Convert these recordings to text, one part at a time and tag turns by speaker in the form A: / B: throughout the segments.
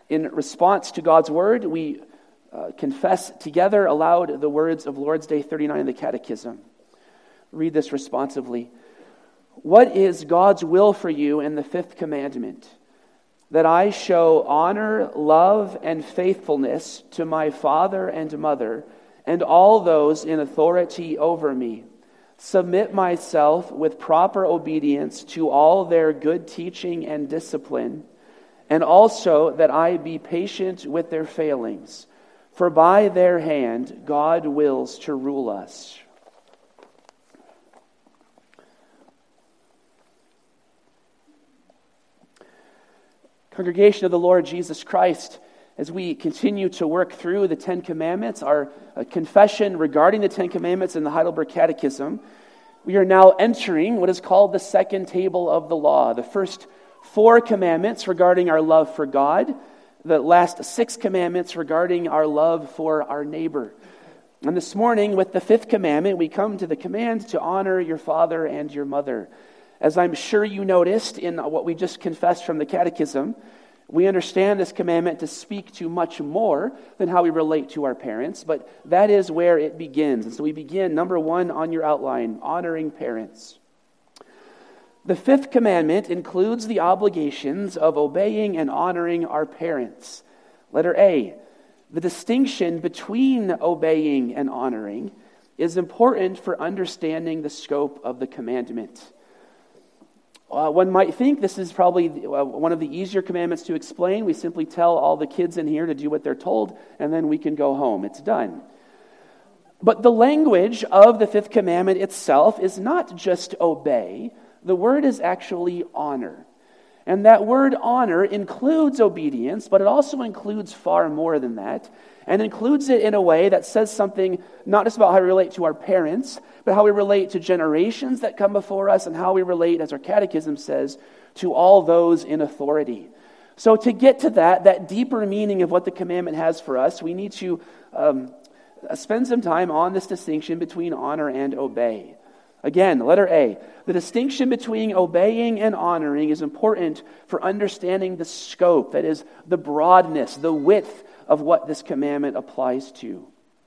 A: In response to God's word, we confess together aloud the words of Lord's Day 39 in the Catechism. Read this responsively. What is God's will for you in the fifth commandment? That I show honor, love, and faithfulness to my father and mother, and all those in authority over me. Submit myself with proper obedience to all their good teaching and discipline, and also that I be patient with their failings, for by their hand God wills to rule us. Congregation of the Lord Jesus Christ, as we continue to work through the Ten Commandments, our confession regarding the Ten Commandments in the Heidelberg Catechism, we are now entering what is called the second table of the law. The first 4 commandments regarding our love for God, the last 6 commandments regarding our love for our neighbor. And this morning, with the 5th commandment, we come to the command to honor your father and your mother. As I'm sure you noticed in what we just confessed from the Catechism, we understand this commandment to speak to much more than how we relate to our parents, but that is where it begins. And so we begin, number 1 on your outline, honoring parents. The 5th commandment includes the obligations of obeying and honoring our parents. Letter A, the distinction between obeying and honoring is important for understanding the scope of the commandment. One might think this is probably one of the easier commandments to explain. We simply tell all the kids in here to do what they're told, and then we can go home. It's done. But the language of the 5th commandment itself is not just obey. The word is actually honor. And that word honor includes obedience, but it also includes far more than that, and includes it in a way that says something not just about how we relate to our parents, but how we relate to generations that come before us, and how we relate, as our catechism says, to all those in authority. So to get to that deeper meaning of what the commandment has for us, we need to spend some time on this distinction between honor and obey. Again, letter A, the distinction between obeying and honoring is important for understanding the scope, that is, the broadness, the width of what this commandment applies to.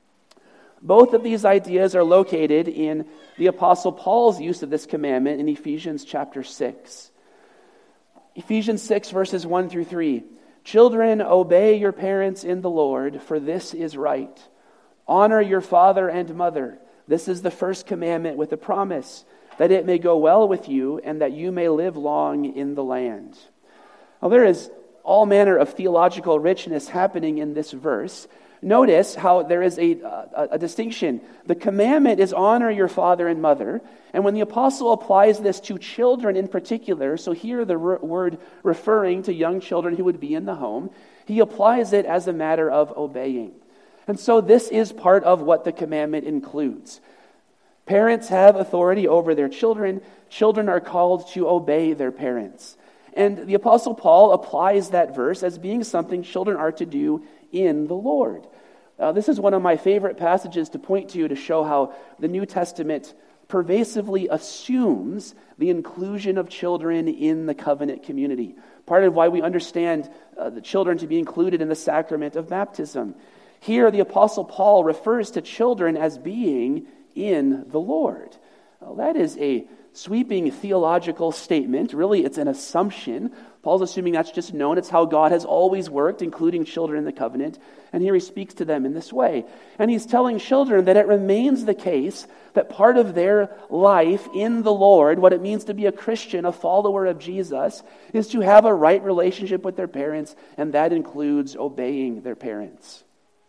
A: Both of these ideas are located in the Apostle Paul's use of this commandment in Ephesians chapter 6. Ephesians 6, verses 1 through 3. Children, obey your parents in the Lord, for this is right. Honor your father and mother. This is the first commandment with a promise, that it may go well with you and that you may live long in the land. Now, there is all manner of theological richness happening in this verse. Notice how there is a distinction. The commandment is honor your father and mother. And when the apostle applies this to children in particular, so here the word referring to young children who would be in the home, he applies it as a matter of obeying. And so this is part of what the commandment includes. Parents have authority over their children. Children are called to obey their parents. And the Apostle Paul applies that verse as being something children are to do in the Lord. This is one of my favorite passages to point to show how the New Testament pervasively assumes the inclusion of children in the covenant community. Part of why we understand the children to be included in the sacrament of baptism. Here, the Apostle Paul refers to children as being in the Lord. That is a sweeping theological statement. Really, it's an assumption. Paul's assuming that's just known. It's how God has always worked, including children in the covenant. And here he speaks to them in this way. And he's telling children that it remains the case that part of their life in the Lord, what it means to be a Christian, a follower of Jesus, is to have a right relationship with their parents, and that includes obeying their parents.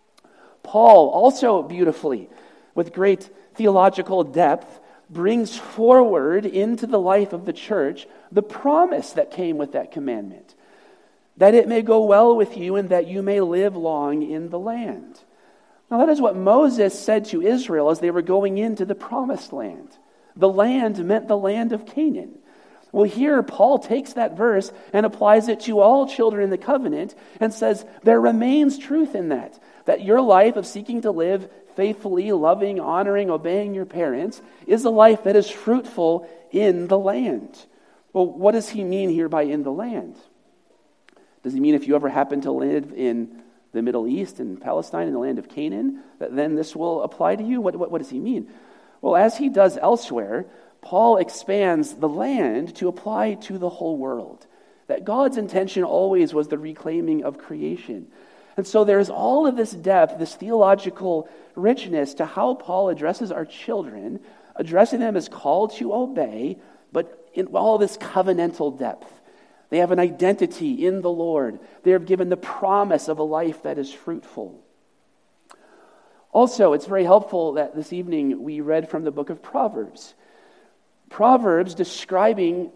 A: Paul also beautifully, with great theological depth, brings forward into the life of the church the promise that came with that commandment, that it may go well with you and that you may live long in the land. Now that is what Moses said to Israel as they were going into the promised land. The land meant the land of Canaan. Well, here Paul takes that verse and applies it to all children in the covenant and says there remains truth in that your life of seeking to live faithfully, loving, honoring, obeying your parents is a life that is fruitful in the land. Well, what does he mean here by in the land? Does he mean if you ever happen to live in the Middle East, in Palestine, in the land of Canaan, that then this will apply to you? What does he mean? Well, as he does elsewhere, Paul expands the land to apply to the whole world. That God's intention always was the reclaiming of creation. And so there's all of this depth, this theological richness to how Paul addresses our children, addressing them as called to obey, but in all this covenantal depth. They have an identity in the Lord. They are given the promise of a life that is fruitful. Also, it's very helpful that this evening we read from the book of Proverbs. Proverbs speaking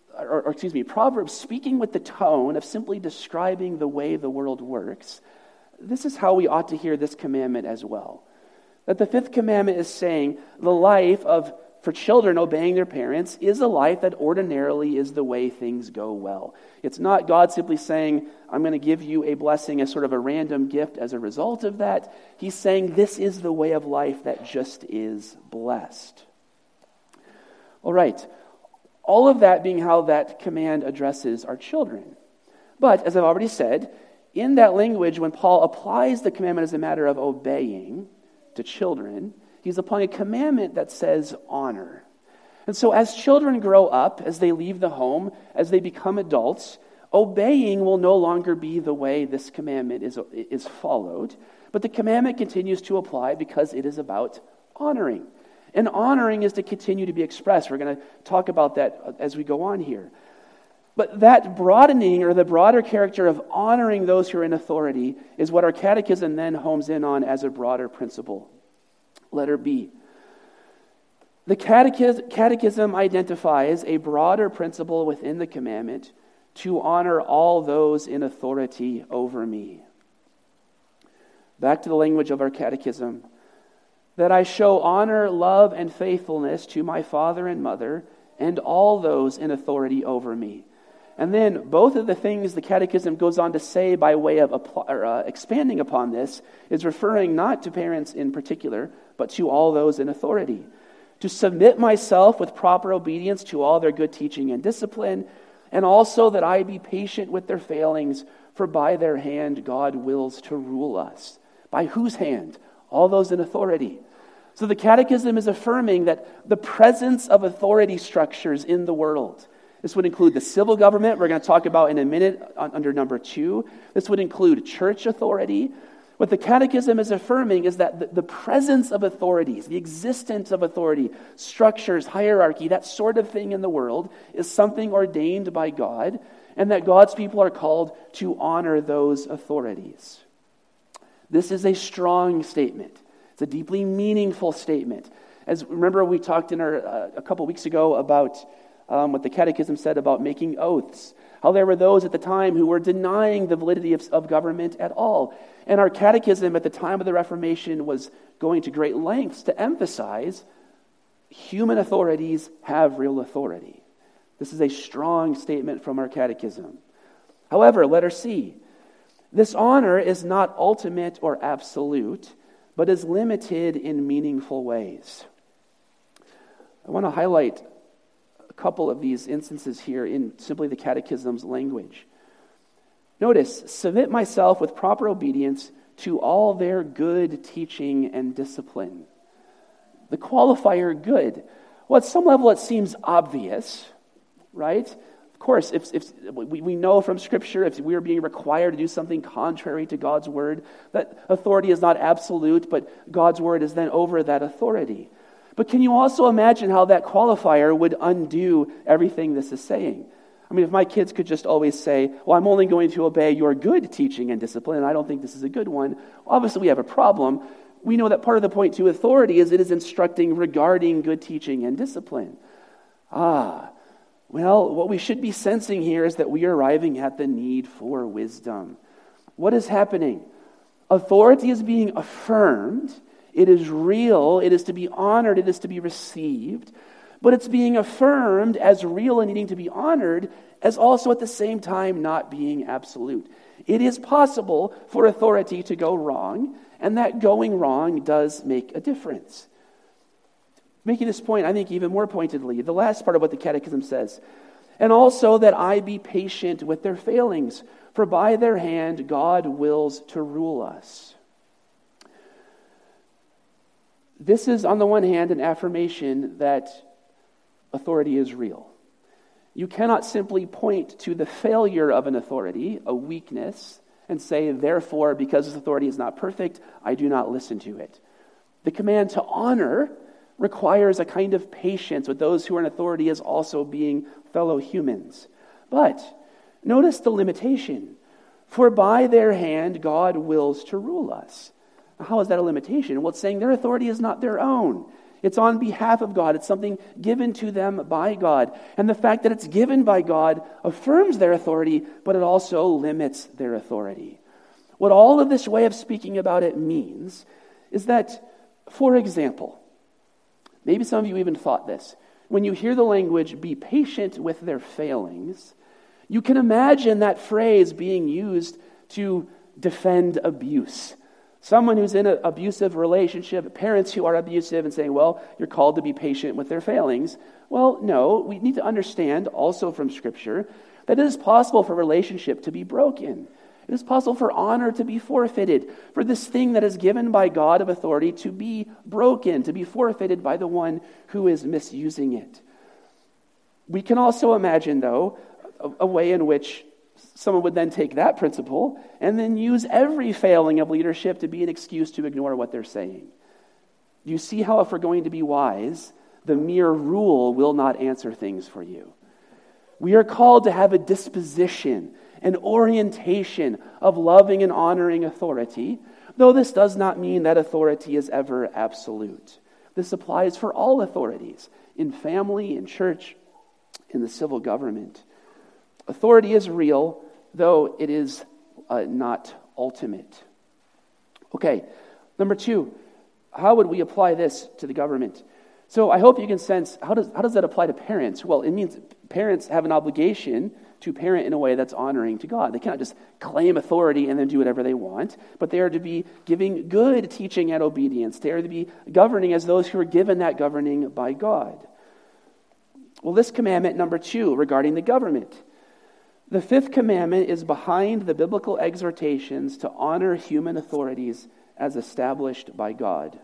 A: with the tone of simply describing the way the world works. This is how we ought to hear this commandment as well. That the fifth commandment is saying the life for children obeying their parents is a life that ordinarily is the way things go well. It's not God simply saying, I'm going to give you a blessing as sort of a random gift as a result of that. He's saying this is the way of life that just is blessed. All right. All of that being how that command addresses our children. But, as I've already said, in that language, when Paul applies the commandment as a matter of obeying to children, he's applying a commandment that says honor. And so as children grow up, as they leave the home, as they become adults, obeying will no longer be the way this commandment is followed, but the commandment continues to apply because it is about honoring. And honoring is to continue to be expressed. We're going to talk about that as we go on here. But that broadening or the broader character of honoring those who are in authority is what our catechism then homes in on as a broader principle. Letter B. The catechism identifies a broader principle within the commandment to honor all those in authority over me. Back to the language of our catechism. That I show honor, love, and faithfulness to my father and mother and all those in authority over me. And then both of the things the catechism goes on to say by way of expanding upon this is referring not to parents in particular, but to all those in authority. To submit myself with proper obedience to all their good teaching and discipline, and also that I be patient with their failings, for by their hand God wills to rule us. By whose hand? All those in authority. So the catechism is affirming that the presence of authority structures in the world. This would include the civil government, we're going to talk about in a minute under number 2. This would include church authority. What the catechism is affirming is that the presence of authorities, the existence of authority, structures, hierarchy, that sort of thing in the world is something ordained by God, and that God's people are called to honor those authorities. This is a strong statement. It's a deeply meaningful statement. As remember, we talked in a couple weeks ago about what the Catechism said about making oaths. How there were those at the time who were denying the validity of government at all. And our Catechism at the time of the Reformation was going to great lengths to emphasize human authorities have real authority. This is a strong statement from our Catechism. However, letter C. This honor is not ultimate or absolute, but is limited in meaningful ways. I want to highlight a couple of these instances here in simply the Catechism's language. Notice, submit myself with proper obedience to all their good teaching and discipline. The qualifier good. Well, at some level it seems obvious, right? Of course, if we know from Scripture, if we are being required to do something contrary to God's word, that authority is not absolute, but God's word is then over that authority. But can you also imagine how that qualifier would undo everything this is saying? I mean, if my kids could just always say, well, I'm only going to obey your good teaching and discipline, and I don't think this is a good one, obviously we have a problem. We know that part of the point to authority is it is instructing regarding good teaching and discipline. Well, what we should be sensing here is that we are arriving at the need for wisdom. What is happening? Authority is being affirmed. It is real. It is to be honored. It is to be received. But it's being affirmed as real and needing to be honored, as also at the same time not being absolute. It is possible for authority to go wrong, and that going wrong does make a difference. Making this point, I think, even more pointedly, the last part of what the Catechism says, and also that I be patient with their failings, For by their hand God wills to rule us. This is, on the one hand, an affirmation that authority is real. You cannot simply point to the failure of an authority, a weakness, and say, therefore, because this authority is not perfect, I do not listen to it. The command to honor requires a kind of patience with those who are in authority as also being fellow humans. But notice the limitation. For by their hand God wills to rule us. How is that a limitation? Well, it's saying their authority is not their own. It's on behalf of God. It's something given to them by God. And the fact that it's given by God affirms their authority, but it also limits their authority. What all of this way of speaking about it means is that, for example, maybe some of you even thought this. When you hear the language, be patient with their failings, you can imagine that phrase being used to defend abuse. Someone who's in an abusive relationship, parents who are abusive and saying, well, you're called to be patient with their failings. Well, no, we need to understand also from Scripture that it is possible for a relationship to be broken. It is possible for honor to be forfeited, for this thing that is given by God of authority to be broken, to be forfeited by the one who is misusing it. We can also imagine, though, a way in which someone would then take that principle and then use every failing of leadership to be an excuse to ignore what they're saying. You see how, if we're going to be wise, the mere rule will not answer things for you. We are called to have a disposition, an orientation of loving and honoring authority, though this does not mean that authority is ever absolute. This applies for all authorities, in family, in church, in the civil government. Authority is real, though it is not ultimate. Okay, number 2, how would we apply this to the government? So I hope you can sense, how does that apply to parents? Well, it means parents have an obligation to parent in a way that's honoring to God. They cannot just claim authority and then do whatever they want, but they are to be giving good teaching and obedience. They are to be governing as those who are given that governing by God. Well, this commandment, number 2, regarding the government. The 5th commandment is behind the biblical exhortations to honor human authorities as established by God.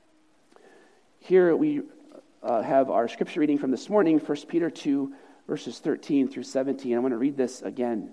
A: Here we have our scripture reading from this morning, 1 Peter 2, verses 13 through 17. I want to read this again.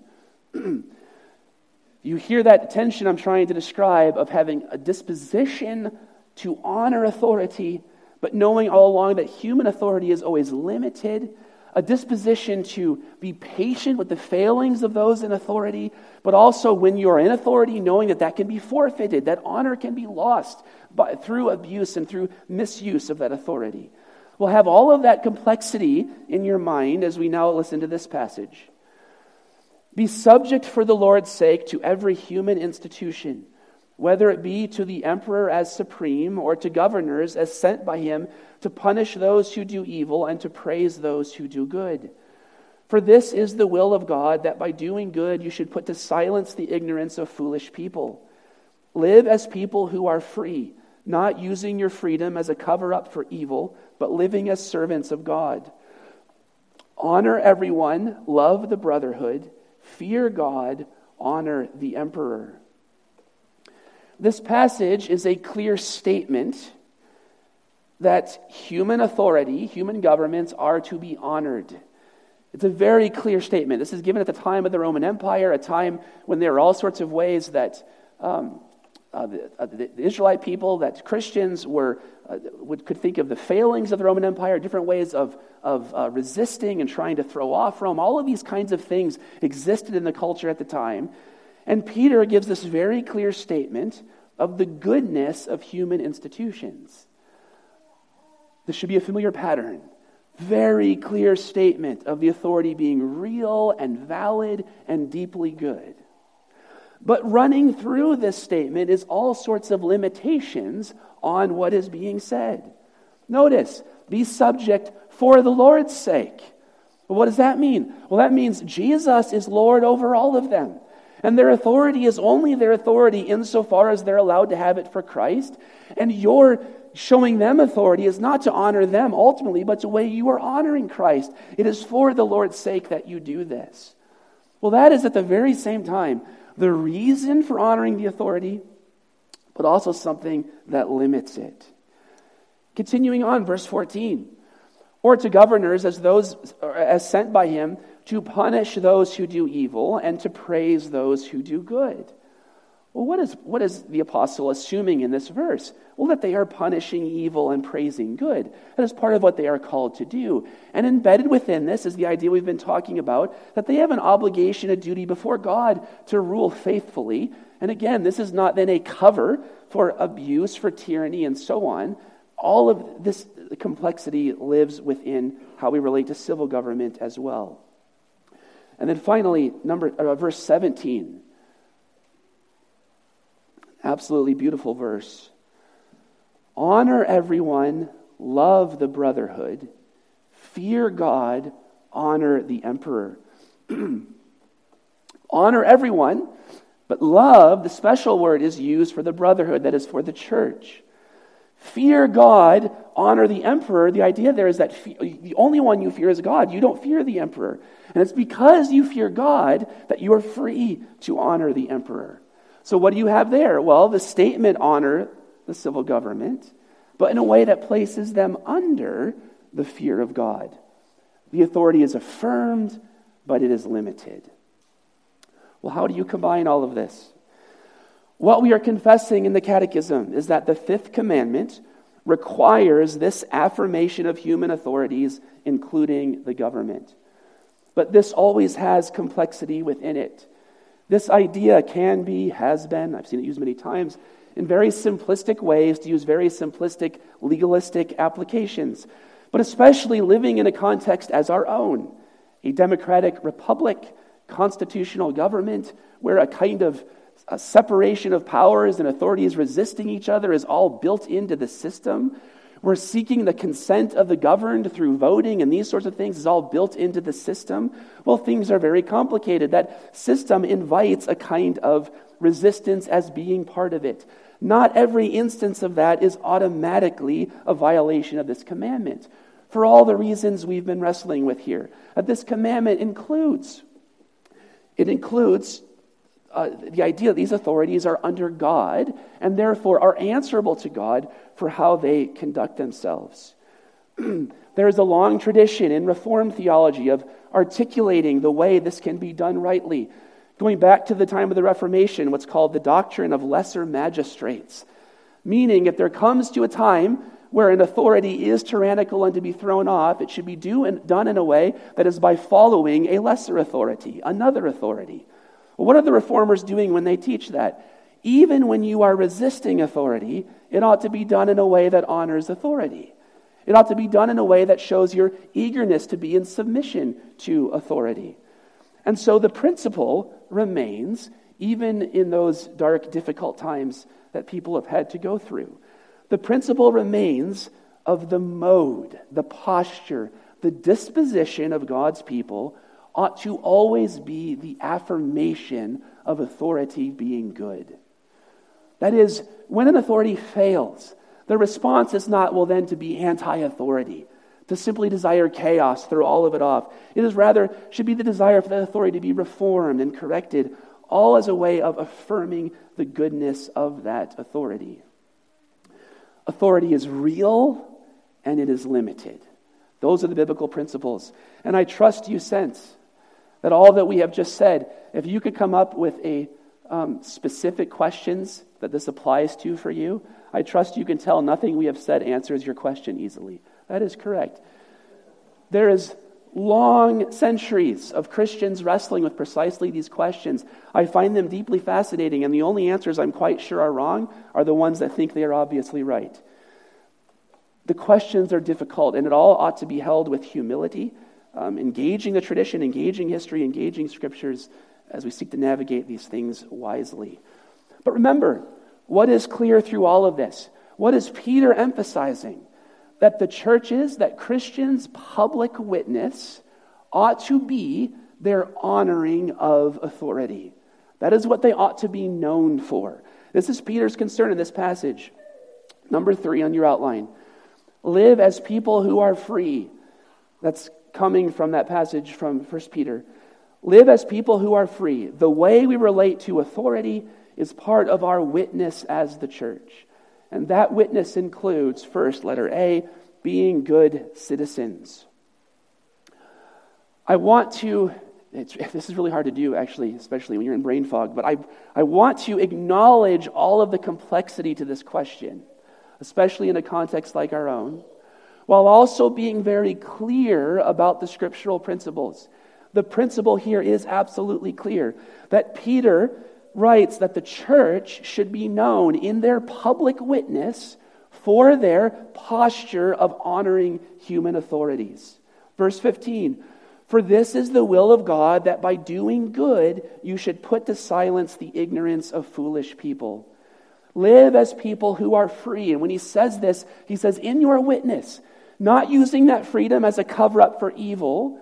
A: You hear that tension I'm trying to describe of having a disposition to honor authority, but knowing all along that human authority is always limited, a disposition to be patient with the failings of those in authority, but also when you're in authority, knowing that that can be forfeited, that honor can be lost through abuse and through misuse of that authority. We'll have all of that complexity in your mind as we now listen to this passage. Be subject for the Lord's sake to every human institution, whether it be to the emperor as supreme or to governors as sent by him to punish those who do evil and to praise those who do good. For this is the will of God, that by doing good you should put to silence the ignorance of foolish people. Live as people who are free, not using your freedom as a cover-up for evil, but living as servants of God. Honor everyone, love the brotherhood, fear God, honor the emperor. This passage is a clear statement that human authority, human governments are to be honored. It's a very clear statement. This is given at the time of the Roman Empire, a time when there are all sorts of ways that the Israelite people, that Christians could think of the failings of the Roman Empire, different ways of resisting and trying to throw off Rome. All of these kinds of things existed in the culture at the time. And Peter gives this very clear statement of the goodness of human institutions. This should be a familiar pattern. Very clear statement of the authority being real and valid and deeply good. But running through this statement is all sorts of limitations on what is being said. Notice, be subject for the Lord's sake. Well, what does that mean? Well, that means Jesus is Lord over all of them. And their authority is only their authority insofar as they're allowed to have it for Christ. And your showing them authority is not to honor them ultimately, but the way you are honoring Christ. It is for the Lord's sake that you do this. Well, that is at the very same time the reason for honoring the authority, but also something that limits it. Continuing on, verse 14. Or to governors as sent by him to punish those who do evil and to praise those who do good. Well, what is the apostle assuming in this verse? Well, that they are punishing evil and praising good. That is part of what they are called to do. And embedded within this is the idea we've been talking about, that they have an obligation, a duty before God to rule faithfully. And again, this is not then a cover for abuse, for tyranny, and so on. All of this complexity lives within how we relate to civil government as well. And then finally, verse 17. Absolutely beautiful verse. Honor everyone, love the brotherhood, fear God, honor the emperor. Honor everyone, but love, the special word is used for the brotherhood, that is for the church. Fear God, honor the emperor. The idea there is that the only one you fear is God. You don't fear the emperor. And it's because you fear God that you are free to honor the emperor. So what do you have there? Well, the statement honor the civil government, but in a way that places them under the fear of God. The authority is affirmed, but it is limited. Well, how do you combine all of this? What we are confessing in the Catechism is that the fifth commandment requires this affirmation of human authorities, including the government. But this always has complexity within it. This idea can be, has been, I've seen it used many times, in very simplistic ways to use very simplistic legalistic applications, but especially living in a context as our own, a democratic republic, constitutional government, where a kind of a separation of powers and authorities resisting each other is all built into the system. We're seeking the consent of the governed through voting, and these sorts of things is all built into the system. Well, things are very complicated. That system invites a kind of resistance as being part of it. Not every instance of that is automatically a violation of this commandment, for all the reasons we've been wrestling with here. This commandment includes the idea that these authorities are under God and therefore are answerable to God for how they conduct themselves. There is a long tradition in Reformed theology of articulating the way this can be done rightly. Going back to the time of the Reformation, what's called the doctrine of lesser magistrates. Meaning, if there comes to a time where an authority is tyrannical and to be thrown off, it should be done in a way that is by following a lesser authority, another authority. Well, what are the reformers doing when they teach that? Even when you are resisting authority, it ought to be done in a way that honors authority. It ought to be done in a way that shows your eagerness to be in submission to authority. And so the principle remains, even in those dark, difficult times that people have had to go through. The principle remains of the mode, the posture, the disposition of God's people ought to always be the affirmation of authority being good. That is, when an authority fails, the response is not, well, then to be anti-authority, to simply desire chaos, throw all of it off. It is rather, should be the desire for that authority to be reformed and corrected, all as a way of affirming the goodness of that authority. Authority is real and it is limited. Those are the biblical principles. And I trust you sense that all that we have just said, if you could come up with a specific questions that this applies to for you, I trust you can tell nothing we have said answers your question easily. That is correct. There is long centuries of Christians wrestling with precisely these questions. I find them deeply fascinating, and the only answers I'm quite sure are wrong are the ones that think they are obviously right. The questions are difficult, and it all ought to be held with humility, engaging the tradition, engaging history, engaging scriptures as we seek to navigate these things wisely. But remember, what is clear through all of this? What is Peter emphasizing? That the churches, that Christians' public witness ought to be their honoring of authority. That is what they ought to be known for. This is Peter's concern in this passage. Number 3 on your outline. Live as people who are free. That's coming from that passage from 1 Peter. Live as people who are free. The way we relate to authority is part of our witness as the church. And that witness includes, first, letter A, being good citizens. I want to, this is really hard to do actually, especially when you're in brain fog, but I want to acknowledge all of the complexity to this question, especially in a context like our own, while also being very clear about the scriptural principles. The principle here is absolutely clear, that Peter writes that the church should be known in their public witness for their posture of honoring human authorities. Verse 15, for this is the will of God, that by doing good you should put to silence the ignorance of foolish people. Live as people who are free. And when he says this, he says, in your witness, not using that freedom as a cover-up for evil.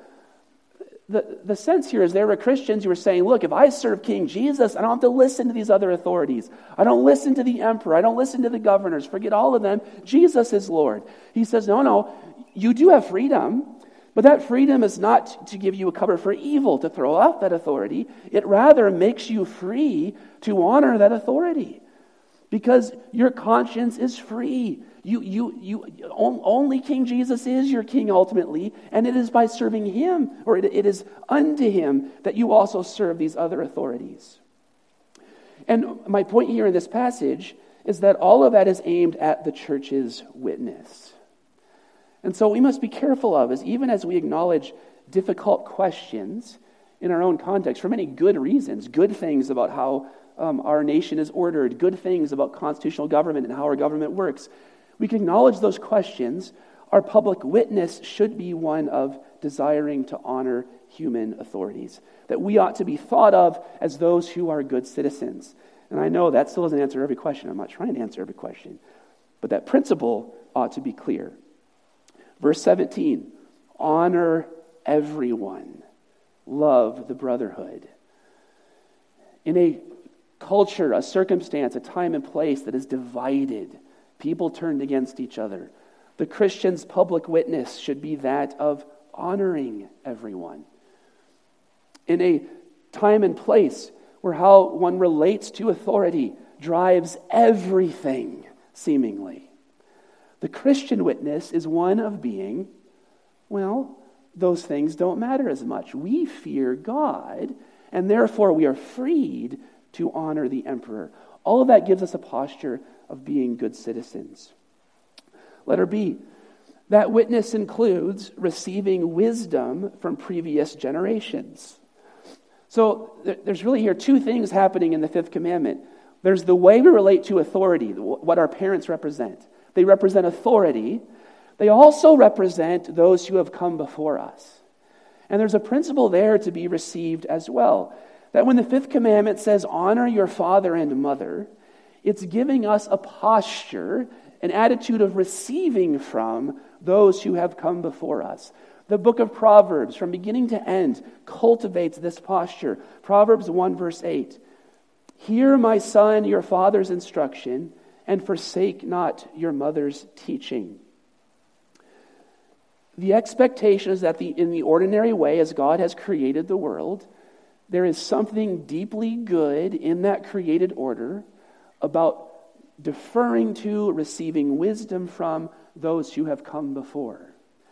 A: The sense here is there were Christians who were saying, look, if I serve King Jesus, I don't have to listen to these other authorities. I don't listen to the emperor. I don't listen to the governors. Forget all of them. Jesus is Lord. He says, no, you do have freedom, but that freedom is not to give you a cover for evil, to throw off that authority. It rather makes you free to honor that authority because your conscience is free. Only King Jesus is your king ultimately, and it is by serving him, or it is unto him, that you also serve these other authorities. And my point here in this passage is that all of that is aimed at the church's witness. And so we must be careful of, even as we acknowledge difficult questions in our own context, for many good reasons, good things about how our nation is ordered, good things about constitutional government and how our government works. We can acknowledge those questions. Our public witness should be one of desiring to honor human authorities, that we ought to be thought of as those who are good citizens. And I know that still doesn't answer every question. I'm not trying to answer every question. But that principle ought to be clear. Verse 17, honor everyone. Love the brotherhood. In a culture, a circumstance, a time and place that is divided, people turned against each other, the Christian's public witness should be that of honoring everyone. In a time and place where how one relates to authority drives everything, seemingly, the Christian witness is one of being, well, those things don't matter as much. We fear God, and therefore we are freed to honor the emperor. All of that gives us a posture of being good citizens. Letter B, that witness includes receiving wisdom from previous generations. So there's really here two things happening in the fifth commandment. There's the way we relate to authority, what our parents represent. They represent authority. They also represent those who have come before us. And there's a principle there to be received as well. That when the fifth commandment says, honor your father and mother, it's giving us a posture, an attitude of receiving from those who have come before us. The book of Proverbs, from beginning to end, cultivates this posture. Proverbs 1 verse 8, hear, my son, your father's instruction, and forsake not your mother's teaching. The expectation is that in the ordinary way, as God has created the world, there is something deeply good in that created order about deferring to, receiving wisdom from those who have come before.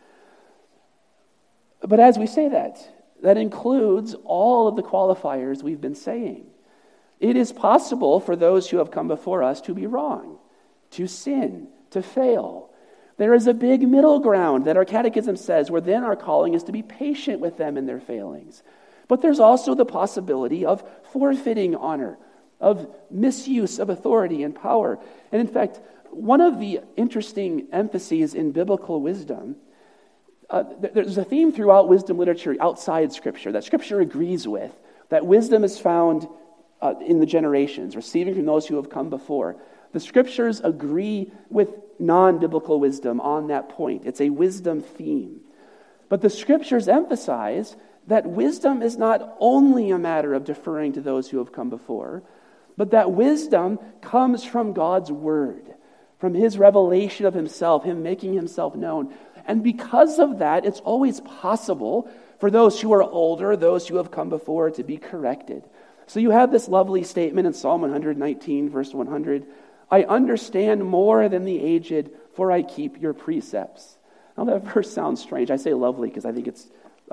A: But as we say that includes all of the qualifiers we've been saying. It is possible for those who have come before us to be wrong, to sin, to fail. There is a big middle ground that our catechism says, where then our calling is to be patient with them in their failings. But there's also the possibility of forfeiting honor, of misuse of authority and power. And in fact, one of the interesting emphases in biblical wisdom, there's a theme throughout wisdom literature outside Scripture, that Scripture agrees with, that wisdom is found in the generations, receiving from those who have come before. The Scriptures agree with non-biblical wisdom on that point. It's a wisdom theme. But the Scriptures emphasize that wisdom is not only a matter of deferring to those who have come before, but that wisdom comes from God's Word, from His revelation of Himself, Him making Himself known. And because of that, it's always possible for those who are older, those who have come before, to be corrected. So you have this lovely statement in Psalm 119, verse 100, I understand more than the aged, for I keep your precepts. Now that verse sounds strange. I say lovely because I think it's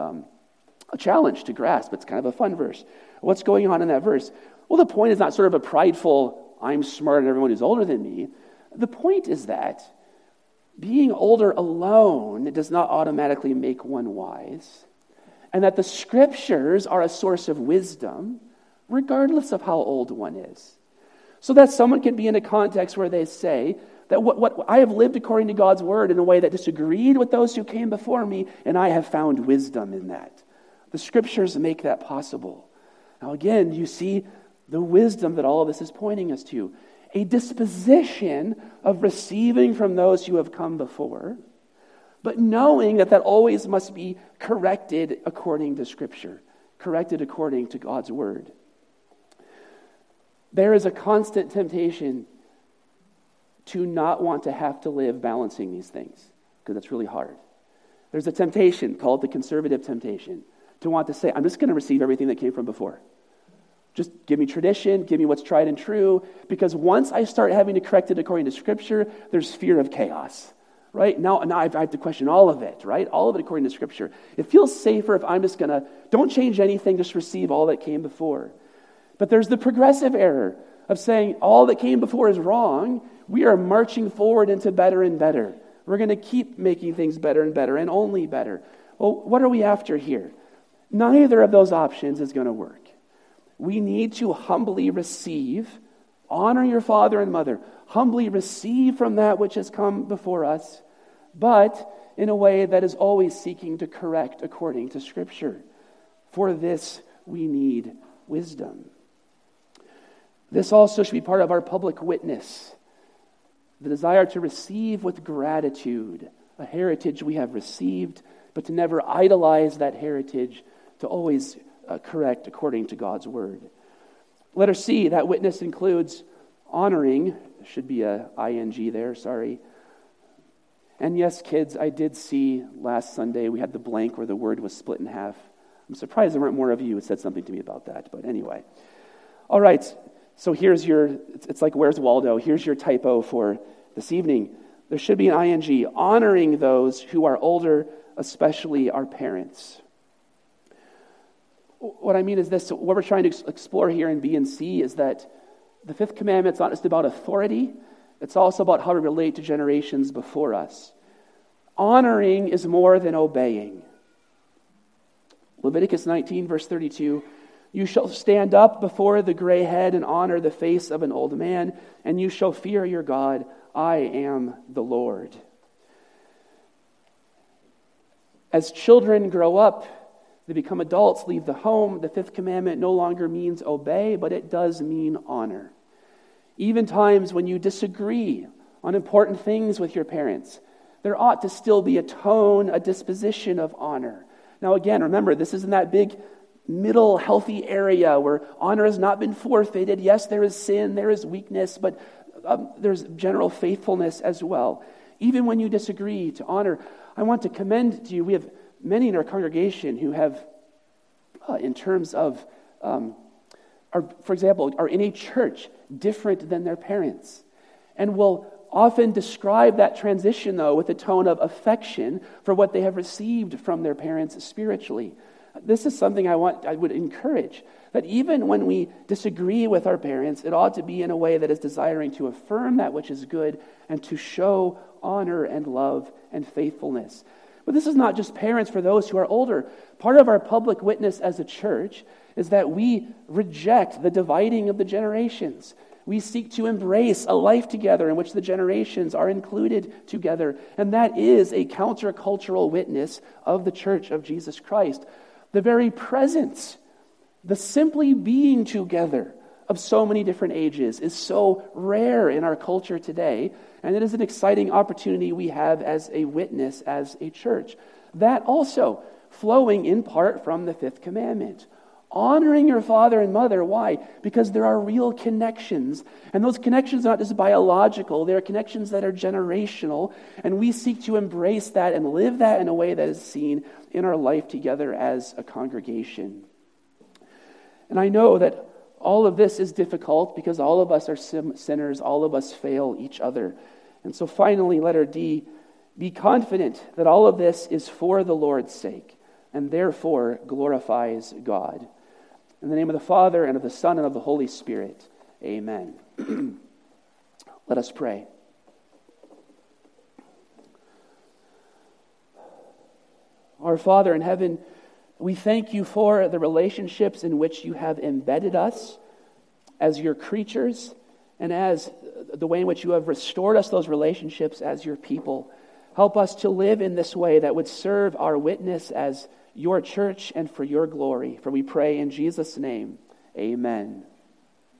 A: a challenge to grasp. It's kind of a fun verse. What's going on in that verse? Well, the point is not sort of a prideful, I'm smarter than everyone who's older than me. The point is that being older alone does not automatically make one wise, and that the scriptures are a source of wisdom, regardless of how old one is. So that someone can be in a context where they say that what I have lived according to God's word in a way that disagreed with those who came before me, and I have found wisdom in that. The scriptures make that possible. Now again, you see the wisdom that all of this is pointing us to. A disposition of receiving from those who have come before, but knowing that always must be corrected according to Scripture, corrected according to God's word. There is a constant temptation to not want to have to live balancing these things, because it's really hard. There's a temptation called the conservative temptation to want to say, I'm just going to receive everything that came from before. Just give me tradition, give me what's tried and true, because once I start having to correct it according to Scripture, there's fear of chaos, right? Now I have to question all of it, right? All of it according to Scripture. It feels safer if I'm just going to, don't change anything, just receive all that came before. But there's the progressive error of saying all that came before is wrong. We are marching forward into better and better. We're going to keep making things better and better and only better. Well, what are we after here? Neither of those options is going to work. We need to humbly receive, honor your father and mother, humbly receive from that which has come before us, but in a way that is always seeking to correct according to Scripture. For this we need wisdom. This also should be part of our public witness, the desire to receive with gratitude a heritage we have received, but to never idolize that heritage, to always correct according to God's word. Letter C, that witness includes honoring. There should be a ing there, sorry. And yes, kids, I did see last Sunday we had the blank where the word was split in half. I'm surprised there weren't more of you who said something to me about that, but anyway. All right, so here's your, it's like Where's Waldo? Here's your typo for this evening. There should be an ing, honoring those who are older, especially our parents. What I mean is this, what we're trying to explore here in B and C is that the fifth commandment is not just about authority, it's also about how to relate to generations before us. Honoring is more than obeying. Leviticus 19, verse 32, you shall stand up before the gray head and honor the face of an old man, and you shall fear your God. I am the Lord. As children grow up, they become adults, leave the home. The fifth commandment no longer means obey, but it does mean honor. Even times when you disagree on important things with your parents, there ought to still be a tone, a disposition of honor. Now again, remember, this isn't that big middle healthy area where honor has not been forfeited. Yes, there is sin, there is weakness, but there's general faithfulness as well. Even when you disagree, to honor. I want to commend to you, we have many in our congregation who have, in terms of, for example, are in a church different than their parents, and will often describe that transition, though, with a tone of affection for what they have received from their parents spiritually. This is something I would encourage, that even when we disagree with our parents, it ought to be in a way that is desiring to affirm that which is good and to show honor and love and faithfulness. But this is not just parents for those who are older. Part of our public witness as a church is that we reject the dividing of the generations. We seek to embrace a life together in which the generations are included together. And that is a countercultural witness of the Church of Jesus Christ. The very presence, the simply being together of so many different ages is so rare in our culture today, and it is an exciting opportunity we have as a witness, as a church. That also flowing in part from the fifth commandment. Honoring your father and mother. Why? Because there are real connections, and those connections are not just biological, they are connections that are generational, and we seek to embrace that and live that in a way that is seen in our life together as a congregation. And I know that all of this is difficult because all of us are sinners, all of us fail each other. And so finally, letter D, be confident that all of this is for the Lord's sake and therefore glorifies God. In the name of the Father, and of the Son, and of the Holy Spirit, amen. Let us pray. Our Father in heaven, we thank you for the relationships in which you have embedded us as your creatures, and as the way in which you have restored us those relationships as your people. Help us to live in this way that would serve our witness as your church and for your glory. For we pray in Jesus' name, amen.